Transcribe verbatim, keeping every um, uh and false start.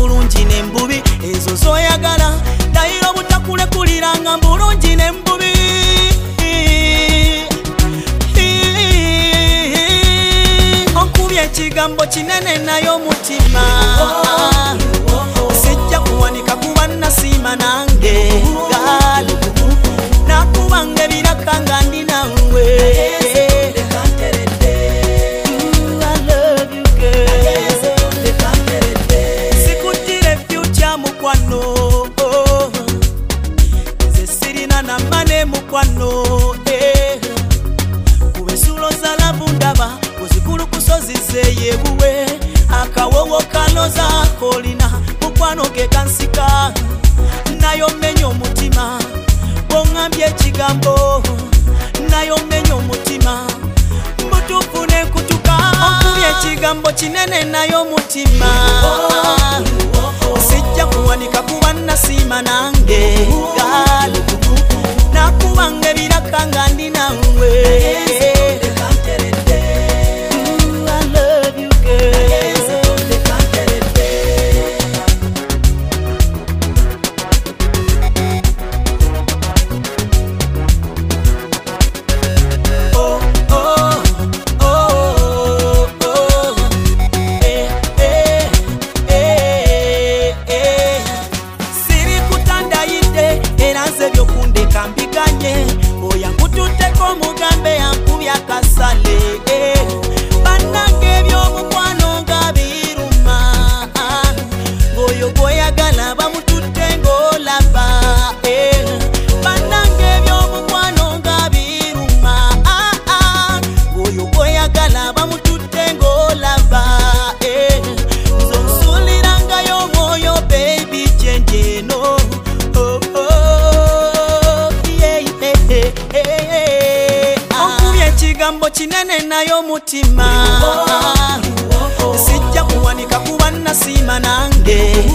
bulungi n'embubi ezo zoyagala dayiro butakulekuliranga bulungi n'embubi onkubye ekigambo kinene nayo mutima sijja kuwanika kuba nasiima nange galu nakubanga ebiraka nga ndi nawe sikutire fyucha mukwano nze sirina namane mukwano kubesulo za lavu ndaba kuzikulu kusozize yebuwe akawowo kaloza kolina mukwano ge kansika nayo menyo mutima bongambye ekigambo nayo menyo mutima mbutufune kutuka onkubye ekigambo kinene nayo mutima sijja kuwanika kuba nasiima nange galu nakubanga ebiraka nga ndi nawe ekigambo kinene nayo mutima sijja kuwanika kuba nasiima nange